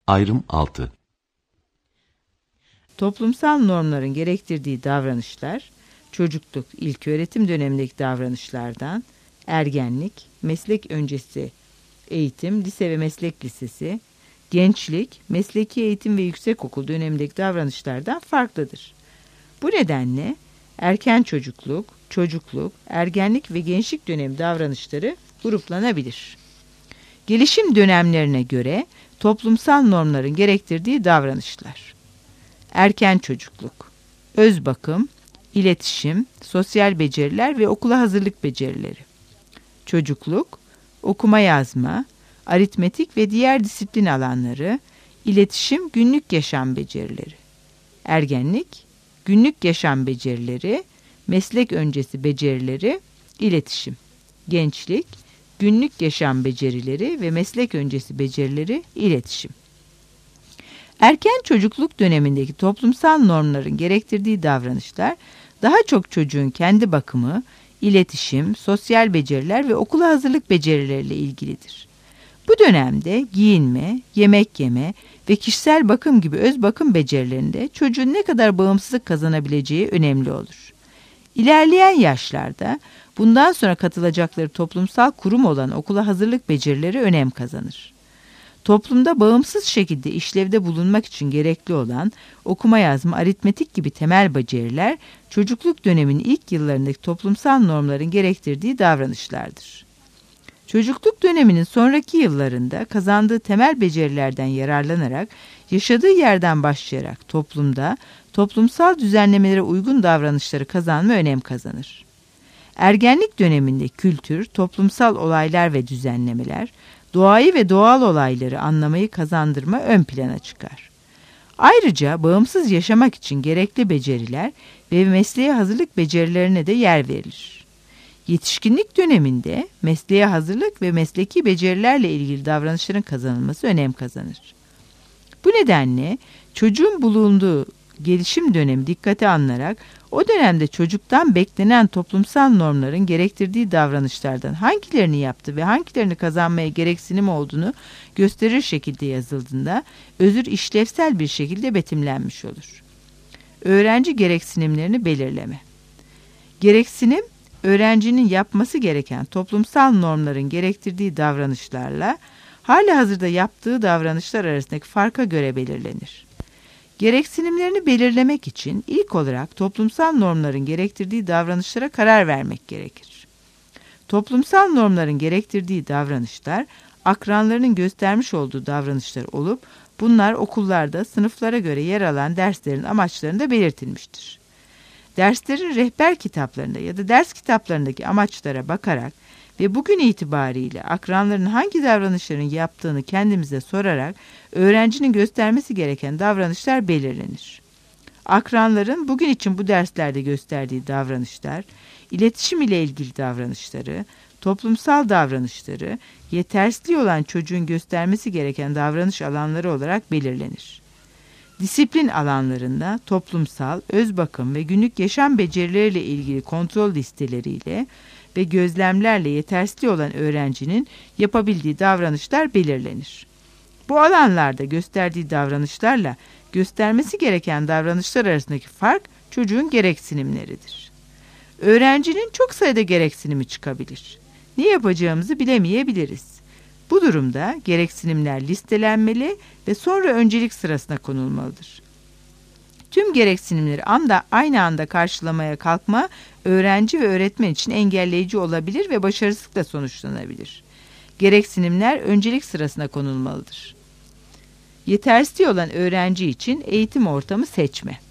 Ayrım 6. Toplumsal normların gerektirdiği davranışlar, çocukluk, ilköğretim dönemindeki davranışlardan, ergenlik, meslek öncesi eğitim, lise ve meslek lisesi, gençlik, mesleki eğitim ve yüksekokul dönemindeki davranışlardan farklıdır. Bu nedenle erken çocukluk, ergenlik ve gençlik dönemi davranışları gruplanabilir. Gelişim dönemlerine göre toplumsal normların gerektirdiği davranışlar. Erken çocukluk, öz bakım, iletişim, sosyal beceriler ve okula hazırlık becerileri. Çocukluk, okuma yazma, aritmetik ve diğer disiplin alanları, iletişim, günlük yaşam becerileri. Ergenlik, günlük yaşam becerileri, meslek öncesi becerileri, iletişim. Gençlik, günlük yaşam becerileri ve meslek öncesi becerileri, iletişim. Erken çocukluk dönemindeki toplumsal normların gerektirdiği davranışlar daha çok çocuğun kendi bakımı, iletişim, sosyal beceriler ve okula hazırlık becerileriyle ilgilidir. Bu dönemde giyinme, yemek yeme ve kişisel bakım gibi öz bakım becerilerinde çocuğun ne kadar bağımsızlık kazanabileceği önemli olur. İlerleyen yaşlarda bundan sonra katılacakları toplumsal kurum olan okula hazırlık becerileri önem kazanır. Toplumda bağımsız şekilde işlevde bulunmak için gerekli olan okuma yazma, aritmetik gibi temel beceriler çocukluk döneminin ilk yıllarındaki toplumsal normların gerektirdiği davranışlardır. Çocukluk döneminin sonraki yıllarında kazandığı temel becerilerden yararlanarak yaşadığı yerden başlayarak toplumda toplumsal düzenlemelere uygun davranışları kazanma önem kazanır. Ergenlik döneminde kültür, toplumsal olaylar ve düzenlemeler, doğayı ve doğal olayları anlamayı kazandırma ön plana çıkar. Ayrıca bağımsız yaşamak için gerekli beceriler ve mesleğe hazırlık becerilerine de yer verilir. Yetişkinlik döneminde mesleğe hazırlık ve mesleki becerilerle ilgili davranışların kazanılması önem kazanır. Bu nedenle çocuğun bulunduğu gelişim dönemi dikkate alınarak o dönemde çocuktan beklenen toplumsal normların gerektirdiği davranışlardan hangilerini yaptı ve hangilerini kazanmaya gereksinim olduğunu gösterir şekilde yazıldığında özür işlevsel bir şekilde betimlenmiş olur. Öğrenci gereksinimlerini belirleme. Gereksinim, öğrencinin yapması gereken toplumsal normların gerektirdiği davranışlarla halihazırda yaptığı davranışlar arasındaki farka göre belirlenir. Gereksinimlerini belirlemek için ilk olarak toplumsal normların gerektirdiği davranışlara karar vermek gerekir. Toplumsal normların gerektirdiği davranışlar, akranlarının göstermiş olduğu davranışlar olup, bunlar okullarda sınıflara göre yer alan derslerin amaçlarında belirtilmiştir. Derslerin rehber kitaplarında ya da ders kitaplarındaki amaçlara bakarak ve bugün itibariyle akranların hangi davranışların yaptığını kendimize sorarak öğrencinin göstermesi gereken davranışlar belirlenir. Akranların bugün için bu derslerde gösterdiği davranışlar, iletişim ile ilgili davranışları, toplumsal davranışları, yetersizliği olan çocuğun göstermesi gereken davranış alanları olarak belirlenir. Disiplin alanlarında toplumsal, öz bakım ve günlük yaşam becerileriyle ilgili kontrol listeleriyle ve gözlemlerle yetersizliği olan öğrencinin yapabildiği davranışlar belirlenir. Bu alanlarda gösterdiği davranışlarla göstermesi gereken davranışlar arasındaki fark çocuğun gereksinimleridir. Öğrencinin çok sayıda gereksinimi çıkabilir. Ne yapacağımızı bilemeyebiliriz. Bu durumda gereksinimler listelenmeli ve sonra öncelik sırasına konulmalıdır. Tüm gereksinimleri aynı anda karşılamaya kalkma, öğrenci ve öğretmen için engelleyici olabilir ve başarısızlıkla sonuçlanabilir. Gereksinimler öncelik sırasına konulmalıdır. Yetersizliği olan öğrenci için eğitim ortamı seçme.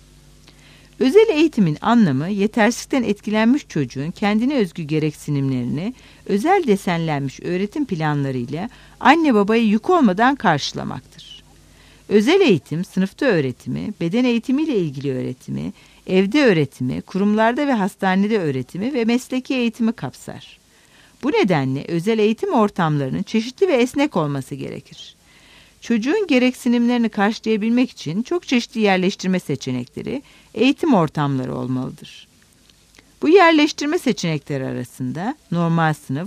Özel eğitimin anlamı, yetersizlikten etkilenmiş çocuğun kendine özgü gereksinimlerini özel desenlenmiş öğretim planlarıyla anne babaya yük olmadan karşılamaktır. Özel eğitim, sınıfta öğretimi, beden eğitimiyle ilgili öğretimi, evde öğretimi, kurumlarda ve hastanede öğretimi ve mesleki eğitimi kapsar. Bu nedenle özel eğitim ortamlarının çeşitli ve esnek olması gerekir. Çocuğun gereksinimlerini karşılayabilmek için çok çeşitli yerleştirme seçenekleri, eğitim ortamları olmalıdır. Bu yerleştirme seçenekleri arasında normal sınıf,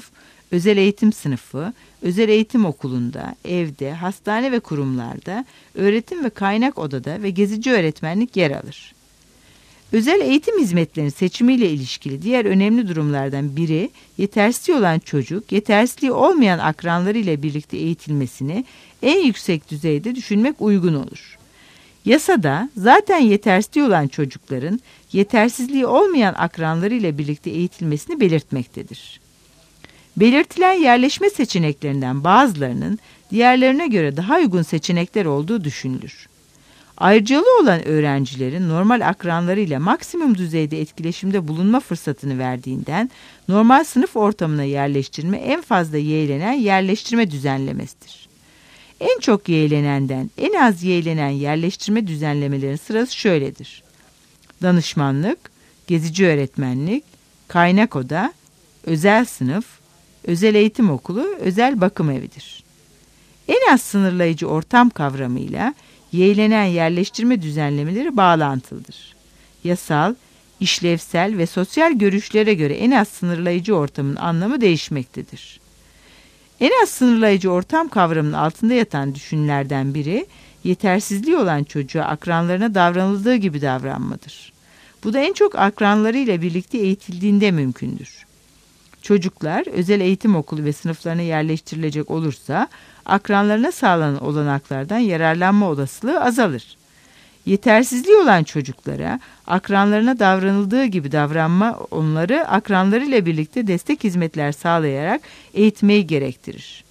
özel eğitim sınıfı, özel eğitim okulunda, evde, hastane ve kurumlarda, öğretim ve kaynak odada ve gezici öğretmenlik yer alır. Özel eğitim hizmetlerinin seçimiyle ilişkili diğer önemli durumlardan biri, yetersizliği olan çocuk, yetersizliği olmayan akranlarıyla birlikte eğitilmesini en yüksek düzeyde düşünmek uygun olur. Yasada zaten yetersizliği olan çocukların yetersizliği olmayan akranlarıyla birlikte eğitilmesini belirtmektedir. Belirtilen yerleşme seçeneklerinden bazılarının diğerlerine göre daha uygun seçenekler olduğu düşünülür. Ayrıcalığı olan öğrencilerin normal akranlarıyla maksimum düzeyde etkileşimde bulunma fırsatını verdiğinden normal sınıf ortamına yerleştirme en fazla yeğlenen yerleştirme düzenlemesidir. En çok yeğlenenden en az yeğlenen yerleştirme düzenlemelerin sırası şöyledir: danışmanlık, gezici öğretmenlik, kaynak oda, özel sınıf, özel eğitim okulu, özel bakım evidir. En az sınırlayıcı ortam kavramıyla yeğlenen yerleştirme düzenlemeleri bağlantılıdır. Yasal, işlevsel ve sosyal görüşlere göre en az sınırlayıcı ortamın anlamı değişmektedir. En az sınırlayıcı ortam kavramının altında yatan düşünürlerden biri, yetersizliği olan çocuğa akranlarına davranıldığı gibi davranmadır. Bu da en çok akranlarıyla birlikte eğitildiğinde mümkündür. Çocuklar özel eğitim okulu ve sınıflarına yerleştirilecek olursa akranlarına sağlanan olanaklardan yararlanma olasılığı azalır. Yetersizliği olan çocuklara akranlarına davranıldığı gibi davranma onları akranlarıyla birlikte destek hizmetler sağlayarak eğitmeyi gerektirir.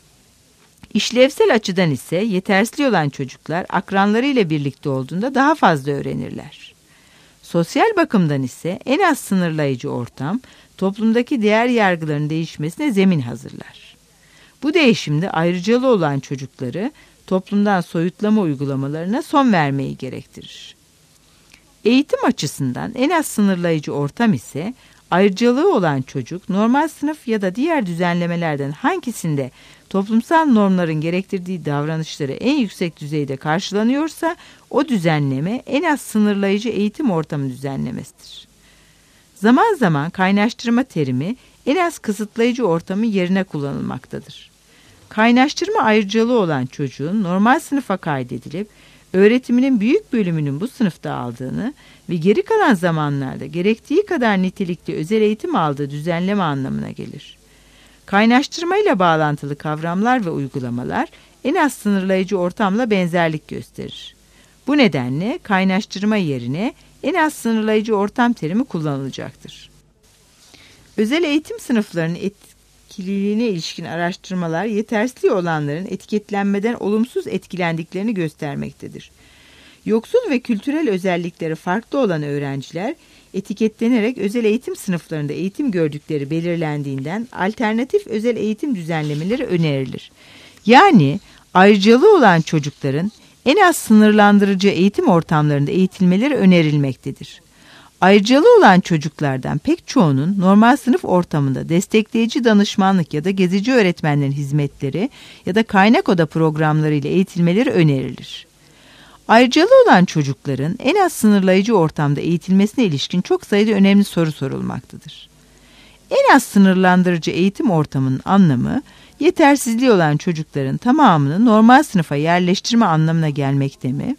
İşlevsel açıdan ise yetersizliği olan çocuklar akranlarıyla birlikte olduğunda daha fazla öğrenirler. Sosyal bakımdan ise en az sınırlayıcı ortam toplumdaki değer yargılarının değişmesine zemin hazırlar. Bu değişimde ayrıcalığı olan çocukları toplumdan soyutlama uygulamalarına son vermeyi gerektirir. Eğitim açısından en az sınırlayıcı ortam ise ayrıcalığı olan çocuk normal sınıf ya da diğer düzenlemelerden hangisinde toplumsal normların gerektirdiği davranışları en yüksek düzeyde karşılanıyorsa o düzenleme en az sınırlayıcı eğitim ortamı düzenlemesidir. Zaman zaman kaynaştırma terimi en az kısıtlayıcı ortamın yerine kullanılmaktadır. Kaynaştırma ayrıcalığı olan çocuğun normal sınıfa kaydedilip öğretiminin büyük bölümünün bu sınıfta aldığını ve geri kalan zamanlarda gerektiği kadar nitelikli özel eğitim aldığı düzenleme anlamına gelir. Kaynaştırma ile bağlantılı kavramlar ve uygulamalar en az sınırlayıcı ortamla benzerlik gösterir. Bu nedenle kaynaştırma yerine en az sınırlayıcı ortam terimi kullanılacaktır. Özel eğitim sınıflarının etkililiğine ilişkin araştırmalar yetersizliği olanların etiketlenmeden olumsuz etkilendiklerini göstermektedir. Yoksul ve kültürel özellikleri farklı olan öğrenciler etiketlenerek özel eğitim sınıflarında eğitim gördükleri belirlendiğinden alternatif özel eğitim düzenlemeleri önerilir. Yani ayrıcalığı olan çocukların en az sınırlandırıcı eğitim ortamlarında eğitilmeleri önerilmektedir. Ayrıcalığı olan çocuklardan pek çoğunun normal sınıf ortamında destekleyici danışmanlık ya da gezici öğretmenlerin hizmetleri ya da kaynak oda programları ile eğitilmeleri önerilir. Ayrıcalığı olan çocukların en az sınırlayıcı ortamda eğitilmesine ilişkin çok sayıda önemli soru sorulmaktadır. En az sınırlandırıcı eğitim ortamının anlamı, yetersizliği olan çocukların tamamını normal sınıfa yerleştirme anlamına gelmekte mi?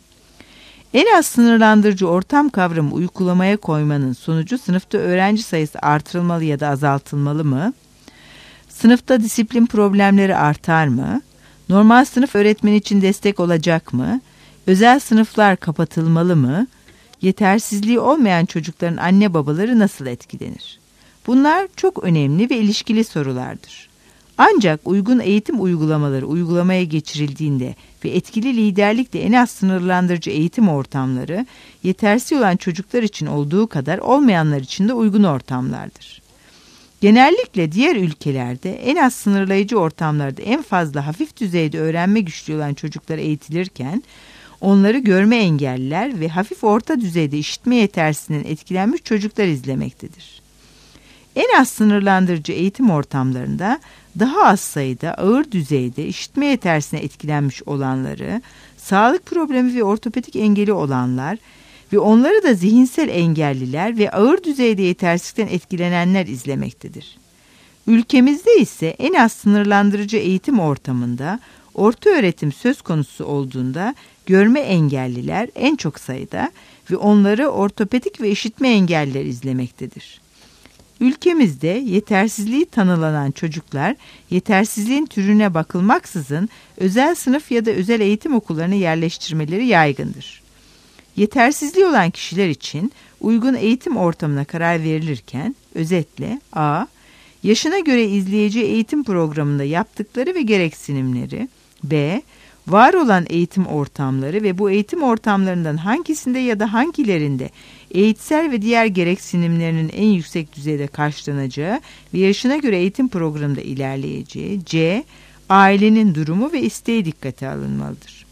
En az sınırlandırıcı ortam kavramı uygulamaya koymanın sonucu sınıfta öğrenci sayısı artırılmalı ya da azaltılmalı mı? Sınıfta disiplin problemleri artar mı? Normal sınıf öğretmen için destek olacak mı? Özel sınıflar kapatılmalı mı? Yetersizliği olmayan çocukların anne babaları nasıl etkilenir? Bunlar çok önemli ve ilişkili sorulardır. Ancak uygun eğitim uygulamaları uygulamaya geçirildiğinde ve etkili liderlikle en az sınırlandırıcı eğitim ortamları yetersiz olan çocuklar için olduğu kadar olmayanlar için de uygun ortamlardır. Genellikle diğer ülkelerde en az sınırlayıcı ortamlarda en fazla hafif düzeyde öğrenme güçlüğü olan çocuklar eğitilirken onları görme engelliler ve hafif orta düzeyde işitme yetersizliğinden etkilenmiş çocuklar izlemektedir. En az sınırlandırıcı eğitim ortamlarında daha az sayıda ağır düzeyde işitme yetersizliğine etkilenmiş olanları, sağlık problemi ve ortopedik engeli olanlar ve onları da zihinsel engelliler ve ağır düzeyde yetersizlikten etkilenenler izlemektedir. Ülkemizde ise en az sınırlandırıcı eğitim ortamında orta öğretim söz konusu olduğunda görme engelliler en çok sayıda ve onları ortopedik ve işitme engelliler izlemektedir. Ülkemizde yetersizliği tanılanan çocuklar yetersizliğin türüne bakılmaksızın özel sınıf ya da özel eğitim okullarına yerleştirmeleri yaygındır. Yetersizliği olan kişiler için uygun eğitim ortamına karar verilirken özetle a. Yaşına göre izleyeceği eğitim programında yaptıkları ve gereksinimleri, b. Var olan eğitim ortamları ve bu eğitim ortamlarından hangisinde ya da hangilerinde eğitsel ve diğer gereksinimlerinin en yüksek düzeyde karşılanacağı ve yaşına göre eğitim programında ilerleyeceği, c. Ailenin durumu ve isteği dikkate alınmalıdır.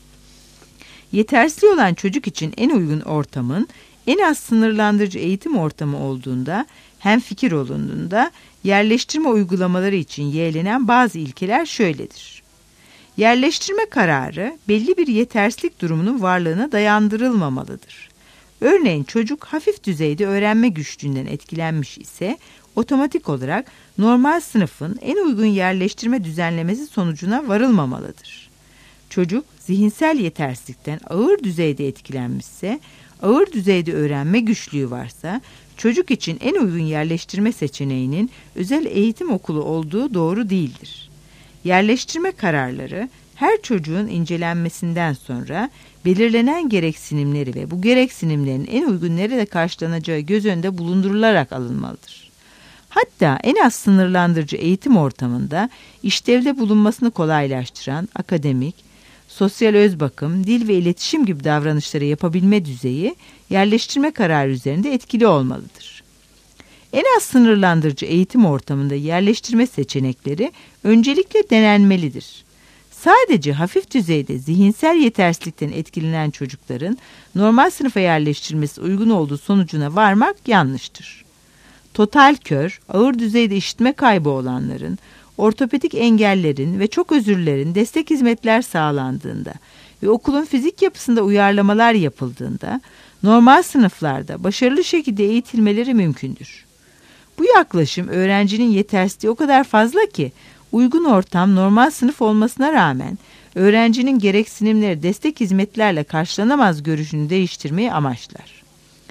Yetersizliği olan çocuk için en uygun ortamın en az sınırlandırıcı eğitim ortamı olduğunda, hemfikir olunduğunda yerleştirme uygulamaları için yeğlenen bazı ilkeler şöyledir. Yerleştirme kararı belli bir yetersizlik durumunun varlığına dayandırılmamalıdır. Örneğin çocuk hafif düzeyde öğrenme güçlüğünden etkilenmiş ise otomatik olarak normal sınıfın en uygun yerleştirme düzenlemesi sonucuna varılmamalıdır. Çocuk zihinsel yetersizlikten ağır düzeyde etkilenmişse, ağır düzeyde öğrenme güçlüğü varsa, çocuk için en uygun yerleştirme seçeneğinin özel eğitim okulu olduğu doğru değildir. Yerleştirme kararları her çocuğun incelenmesinden sonra belirlenen gereksinimleri ve bu gereksinimlerin en uygun nerede karşılanacağı göz önünde bulundurularak alınmalıdır. Hatta en az sınırlandırıcı eğitim ortamında işlevde bulunmasını kolaylaştıran akademik, sosyal özbakım, dil ve iletişim gibi davranışları yapabilme düzeyi yerleştirme kararı üzerinde etkili olmalıdır. En az sınırlandırıcı eğitim ortamında yerleştirme seçenekleri öncelikle denenmelidir. Sadece hafif düzeyde zihinsel yetersizlikten etkilenen çocukların normal sınıfa yerleştirilmesi uygun olduğu sonucuna varmak yanlıştır. Total kör, ağır düzeyde işitme kaybı olanların, ortopedik engellerin ve çok özürlerin destek hizmetler sağlandığında ve okulun fizik yapısında uyarlamalar yapıldığında normal sınıflarda başarılı şekilde eğitilmeleri mümkündür. Bu yaklaşım öğrencinin yetersizliği o kadar fazla ki uygun ortam normal sınıf olmasına rağmen öğrencinin gereksinimleri destek hizmetlerle karşılanamaz görüşünü değiştirmeyi amaçlar.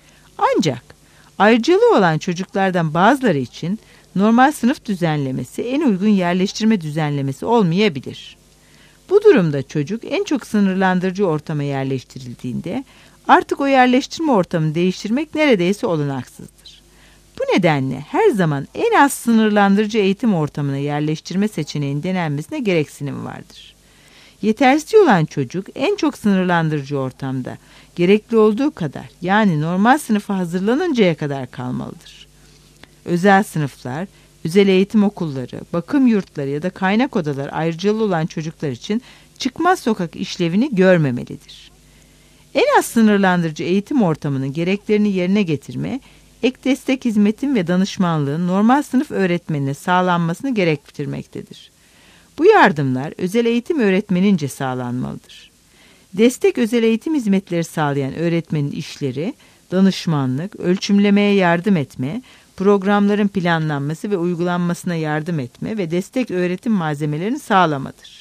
Ancak ayrıcalığı olan çocuklardan bazıları için normal sınıf düzenlemesi en uygun yerleştirme düzenlemesi olmayabilir. Bu durumda çocuk en çok sınırlandırıcı ortama yerleştirildiğinde artık o yerleştirme ortamını değiştirmek neredeyse olanaksızdır. Bu nedenle her zaman en az sınırlandırıcı eğitim ortamına yerleştirme seçeneğinin denenmesine gereksinim vardır. Yetersiz olan çocuk en çok sınırlandırıcı ortamda gerekli olduğu kadar yani normal sınıfa hazırlanıncaya kadar kalmalıdır. Özel sınıflar, özel eğitim okulları, bakım yurtları ya da kaynak odalar ayrıcalığı olan çocuklar için çıkmaz sokak işlevini görmemelidir. En az sınırlandırıcı eğitim ortamının gereklerini yerine getirme, ek destek hizmetin ve danışmanlığın normal sınıf öğretmenine sağlanmasını gerektirmektedir. Bu yardımlar özel eğitim öğretmenince sağlanmalıdır. Destek özel eğitim hizmetleri sağlayan öğretmenin işleri, danışmanlık, ölçümlemeye yardım etme, programların planlanması ve uygulanmasına yardım etme ve destek öğretim malzemelerini sağlamadır.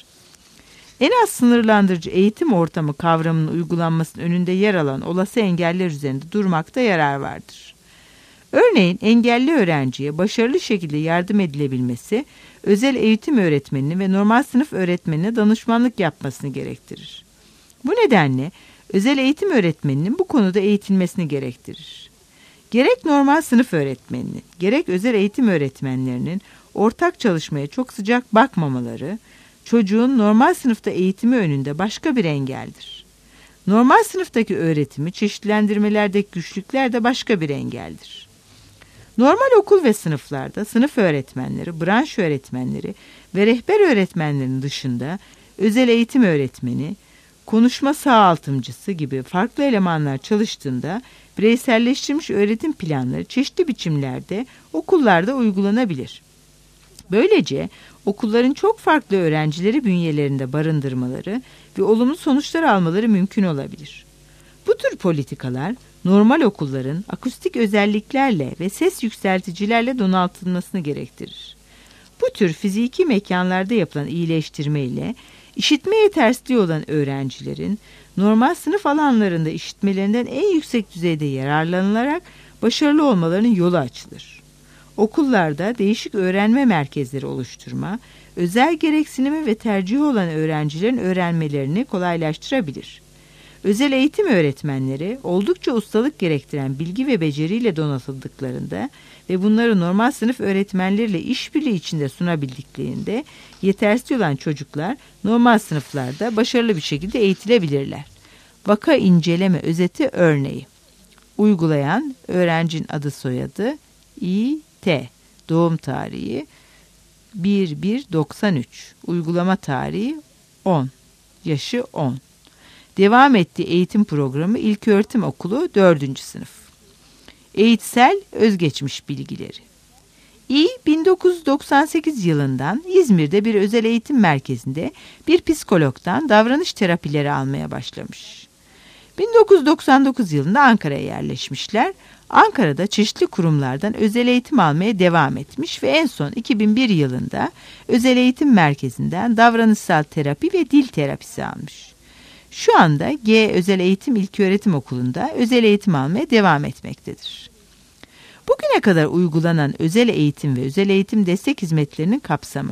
En az sınırlandırıcı eğitim ortamı kavramının uygulanmasının önünde yer alan olası engeller üzerinde durmakta yarar vardır. Örneğin engelli öğrenciye başarılı şekilde yardım edilebilmesi, özel eğitim öğretmeninin ve normal sınıf öğretmenine danışmanlık yapmasını gerektirir. Bu nedenle özel eğitim öğretmeninin bu konuda eğitilmesini gerektirir. Gerek normal sınıf öğretmeninin, gerek özel eğitim öğretmenlerinin ortak çalışmaya çok sıcak bakmamaları, çocuğun normal sınıfta eğitimi önünde başka bir engeldir. Normal sınıftaki öğretimi, çeşitlendirmelerdeki güçlükler de başka bir engeldir. Normal okul ve sınıflarda sınıf öğretmenleri, branş öğretmenleri ve rehber öğretmenlerin dışında özel eğitim öğretmeni, konuşma sağaltımcısı gibi farklı elemanlar çalıştığında bireyselleştirilmiş öğretim planları çeşitli biçimlerde okullarda uygulanabilir. Böylece okulların çok farklı öğrencileri bünyelerinde barındırmaları ve olumlu sonuçlar almaları mümkün olabilir. Bu tür politikalar normal okulların akustik özelliklerle ve ses yükselticilerle donatılmasını gerektirir. Bu tür fiziki mekanlarda yapılan iyileştirme ile işitme yetersizliği olan öğrencilerin normal sınıf alanlarında işitmelerinden en yüksek düzeyde yararlanılarak başarılı olmalarının yolu açılır. Okullarda değişik öğrenme merkezleri oluşturma, özel gereksinimi ve tercihi olan öğrencilerin öğrenmelerini kolaylaştırabilir. Özel eğitim öğretmenleri oldukça ustalık gerektiren bilgi ve beceriyle donatıldıklarında ve bunları normal sınıf öğretmenleriyle işbirliği içinde sunabildiklerinde yetersiz olan çocuklar normal sınıflarda başarılı bir şekilde eğitilebilirler. Vaka inceleme özeti örneği. Uygulayan öğrencinin adı soyadı İ.T. Doğum tarihi 1/1/93. Uygulama tarihi 10. Yaşı 10. Devam ettiği eğitim programı İlköğretim Okulu 4. sınıf. Eğitsel özgeçmiş bilgileri. 1998 yılından İzmir'de bir özel eğitim merkezinde bir psikologdan davranış terapileri almaya başlamış. 1999 yılında Ankara'ya yerleşmişler. Ankara'da çeşitli kurumlardan özel eğitim almaya devam etmiş ve en son 2001 yılında özel eğitim merkezinden davranışsal terapi ve dil terapisi almış. Şu anda G Özel Eğitim İlköğretim Okulu'nda özel eğitim almaya devam etmektedir. Bugüne kadar uygulanan özel eğitim ve özel eğitim destek hizmetlerinin kapsamı: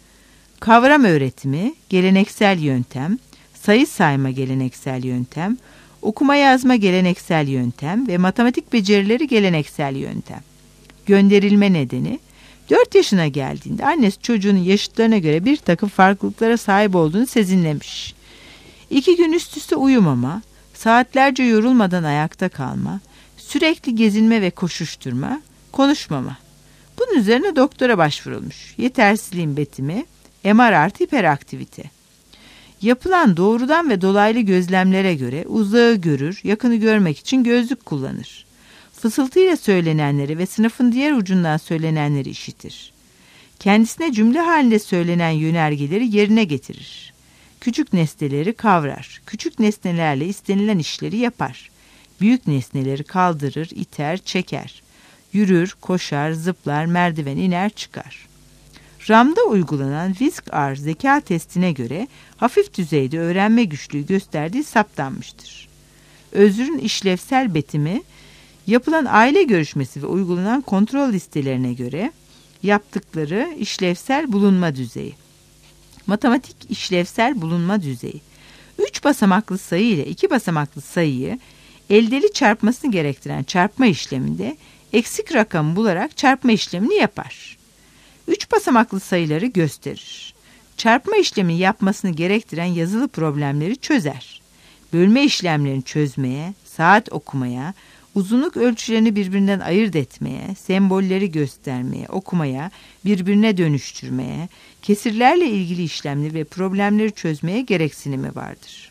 kavram öğretimi, geleneksel yöntem, sayı sayma geleneksel yöntem, okuma yazma geleneksel yöntem ve matematik becerileri geleneksel yöntem. Gönderilme nedeni: 4 yaşına geldiğinde annesi çocuğunun yaşıtlarına göre bir takım farklılıklara sahip olduğunu sezinlemiş. 2 gün üst üste uyumama, saatlerce yorulmadan ayakta kalma, sürekli gezinme ve koşuşturma, konuşmama. Bunun üzerine doktora başvurulmuş. Yetersizliğin betimi, MR artı hiperaktivite. Yapılan doğrudan ve dolaylı gözlemlere göre uzağı görür, yakını görmek için gözlük kullanır. Fısıltıyla söylenenleri ve sınıfın diğer ucundan söylenenleri işitir. Kendisine cümle halinde söylenen yönergeleri yerine getirir. Küçük nesneleri kavrar. Küçük nesnelerle istenilen işleri yapar. Büyük nesneleri kaldırır, iter, çeker. Yürür, koşar, zıplar, merdiven iner, çıkar. RAM'da uygulanan WISC-R zeka testine göre hafif düzeyde öğrenme güçlüğü gösterdiği saptanmıştır. Özrün işlevsel betimi, yapılan aile görüşmesi ve uygulanan kontrol listelerine göre yaptıkları işlevsel bulunma düzeyi. Matematik işlevsel bulunma düzeyi. 3 basamaklı sayı ile 2 basamaklı sayıyı eldeli çarpmasını gerektiren çarpma işleminde eksik rakam bularak çarpma işlemini yapar. 3 basamaklı sayıları gösterir. Çarpma işlemini yapmasını gerektiren yazılı problemleri çözer. Bölme işlemlerini çözmeye, saat okumaya, uzunluk ölçülerini birbirinden ayırt etmeye, sembolleri göstermeye, okumaya, birbirine dönüştürmeye, kesirlerle ilgili işlemleri ve problemleri çözmeye gereksinimi vardır.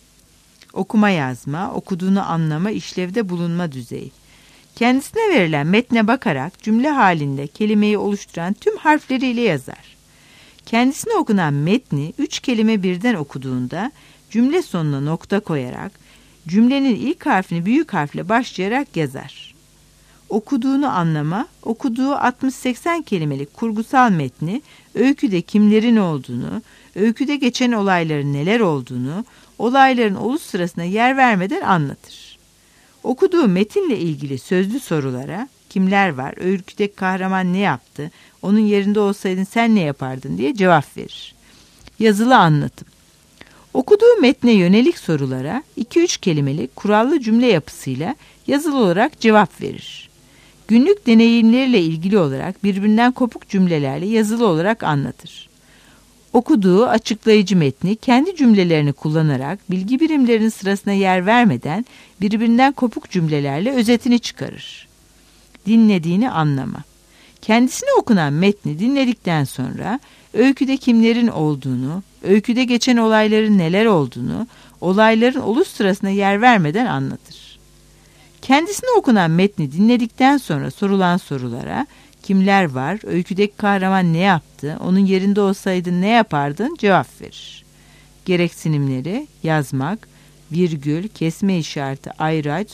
Okuma yazma, okuduğunu anlama, işlevde bulunma düzeyi. Kendisine verilen metne bakarak cümle halinde kelimeyi oluşturan tüm harfleriyle yazar. Kendisine okunan metni 3 kelime birden okuduğunda cümle sonuna nokta koyarak cümlenin ilk harfini büyük harfle başlayarak yazar. Okuduğunu anlama, okuduğu 60-80 kelimelik kurgusal metni öyküde kimlerin olduğunu, öyküde geçen olayların neler olduğunu, olayların oluş sırasına yer vermeden anlatır. Okuduğu metinle ilgili sözlü sorulara kimler var, öyküdeki kahraman ne yaptı, onun yerinde olsaydın sen ne yapardın diye cevap verir. Yazılı anlatım. Okuduğu metne yönelik sorulara 2-3 kelimelik kurallı cümle yapısıyla yazılı olarak cevap verir. Günlük deneyimleriyle ilgili olarak birbirinden kopuk cümlelerle yazılı olarak anlatır. Okuduğu açıklayıcı metni kendi cümlelerini kullanarak bilgi birimlerinin sırasına yer vermeden birbirinden kopuk cümlelerle özetini çıkarır. Dinlediğini anlama. Kendisine okunan metni dinledikten sonra öyküde kimlerin olduğunu, öyküde geçen olayların neler olduğunu, olayların oluş sırasına yer vermeden anlatır. Kendisine okunan metni dinledikten sonra sorulan sorulara kimler var, öyküdeki kahraman ne yaptı, onun yerinde olsaydın ne yapardın cevap verir. Gereksinimleri yazmak, virgül, kesme işareti, ayraç,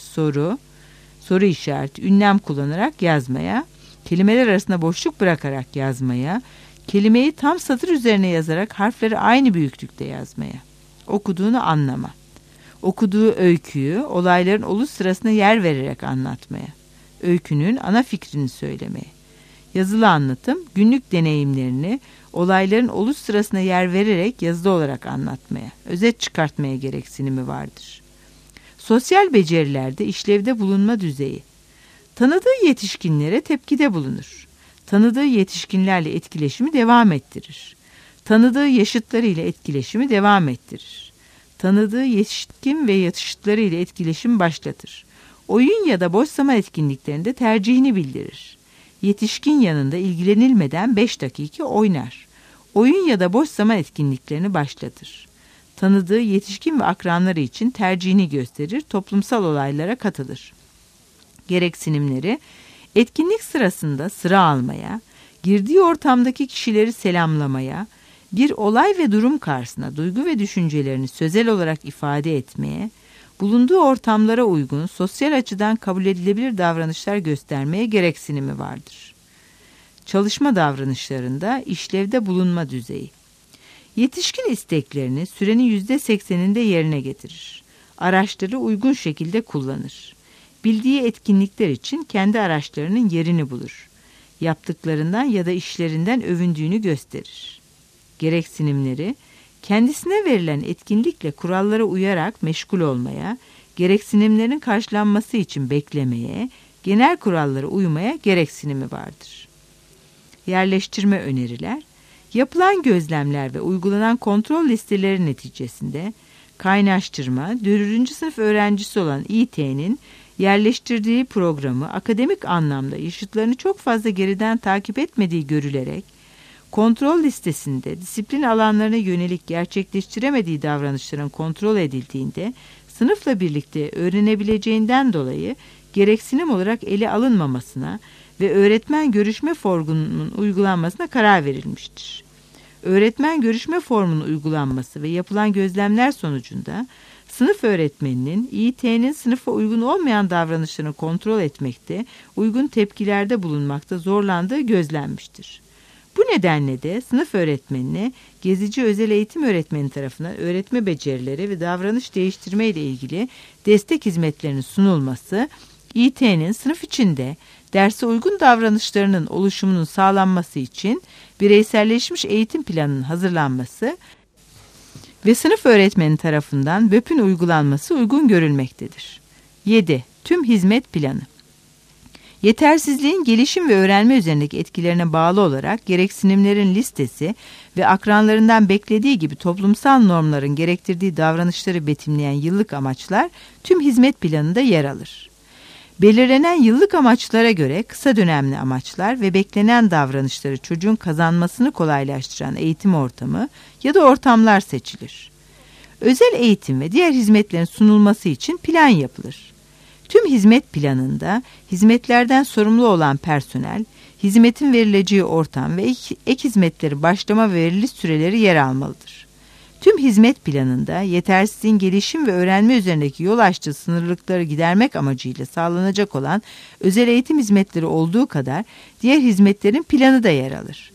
soru işareti, ünlem kullanarak yazmaya, kelimeler arasında boşluk bırakarak yazmaya, Kelimeyi tam satır üzerine yazarak harfleri aynı büyüklükte yazmaya. Okuduğunu anlama. Okuduğu öyküyü olayların oluş sırasına yer vererek anlatmaya. Öykünün ana fikrini söylemeye. Yazılı anlatım, günlük deneyimlerini olayların oluş sırasına yer vererek yazılı olarak anlatmaya, özet çıkartmaya gereksinimi vardır. Sosyal becerilerde işlevde bulunma düzeyi. Tanıdığı yetişkinlere tepkide bulunur. Tanıdığı yetişkinlerle etkileşimi devam ettirir. Tanıdığı yaşıtlarıyla etkileşimi devam ettirir. Tanıdığı yetişkin ve yaşıtlarıyla etkileşim başlatır. Oyun ya da boş zaman etkinliklerinde tercihini bildirir. Yetişkin yanında ilgilenilmeden 5 dakika oynar. Oyun ya da boş zaman etkinliklerini başlatır. Tanıdığı yetişkin ve akranları için tercihini gösterir, toplumsal olaylara katılır. Gereksinimleri, etkinlik sırasında sıra almaya, girdiği ortamdaki kişileri selamlamaya, bir olay ve durum karşısında duygu ve düşüncelerini sözel olarak ifade etmeye, bulunduğu ortamlara uygun sosyal açıdan kabul edilebilir davranışlar göstermeye gereksinimi vardır. Çalışma davranışlarında işlevde bulunma düzeyi. Yetişkin isteklerini sürenin %80'inde yerine getirir. Araçları uygun şekilde kullanır. Bildiği etkinlikler için kendi araçlarının yerini bulur. Yaptıklarından ya da işlerinden övündüğünü gösterir. Gereksinimleri, kendisine verilen etkinlikle kurallara uyarak meşgul olmaya, gereksinimlerin karşılanması için beklemeye, genel kurallara uymaya gereksinimi vardır. Yerleştirme öneriler, yapılan gözlemler ve uygulanan kontrol listeleri neticesinde kaynaştırma, 4. sınıf öğrencisi olan İT'nin yerleştirdiği programı akademik anlamda yaşıtlarını çok fazla geriden takip etmediği görülerek, kontrol listesinde disiplin alanlarına yönelik gerçekleştiremediği davranışların kontrol edildiğinde sınıfla birlikte öğrenebileceğinden dolayı gereksinim olarak ele alınmamasına ve öğretmen görüşme formunun uygulanmasına karar verilmiştir. Öğretmen görüşme formunun uygulanması ve yapılan gözlemler sonucunda sınıf öğretmeninin İT'nin sınıfa uygun olmayan davranışlarını kontrol etmekte, uygun tepkilerde bulunmakta zorlandığı gözlenmiştir. Bu nedenle de sınıf öğretmenine gezici özel eğitim öğretmeni tarafından öğretme becerileri ve davranış değiştirme ile ilgili destek hizmetlerinin sunulması, İT'nin sınıf içinde derse uygun davranışlarının oluşumunun sağlanması için bireyselleşmiş eğitim planının hazırlanması ve sınıf öğretmeni tarafından BÖP'ün uygulanması uygun görülmektedir. 7. Tüm hizmet planı. Yetersizliğin gelişim ve öğrenme üzerindeki etkilerine bağlı olarak gereksinimlerin listesi ve akranlarından beklediği gibi toplumsal normların gerektirdiği davranışları betimleyen yıllık amaçlar tüm hizmet planında yer alır. Belirlenen yıllık amaçlara göre kısa dönemli amaçlar ve beklenen davranışları çocuğun kazanmasını kolaylaştıran eğitim ortamı ya da ortamlar seçilir. Özel eğitim ve diğer hizmetlerin sunulması için plan yapılır. Tüm hizmet planında hizmetlerden sorumlu olan personel, hizmetin verileceği ortam ve ek hizmetleri başlama ve veriliş süreleri yer almalıdır. Tüm hizmet planında yetersizliğin gelişim ve öğrenme üzerindeki yol açtığı sınırlılıkları gidermek amacıyla sağlanacak olan özel eğitim hizmetleri olduğu kadar diğer hizmetlerin planı da yer alır.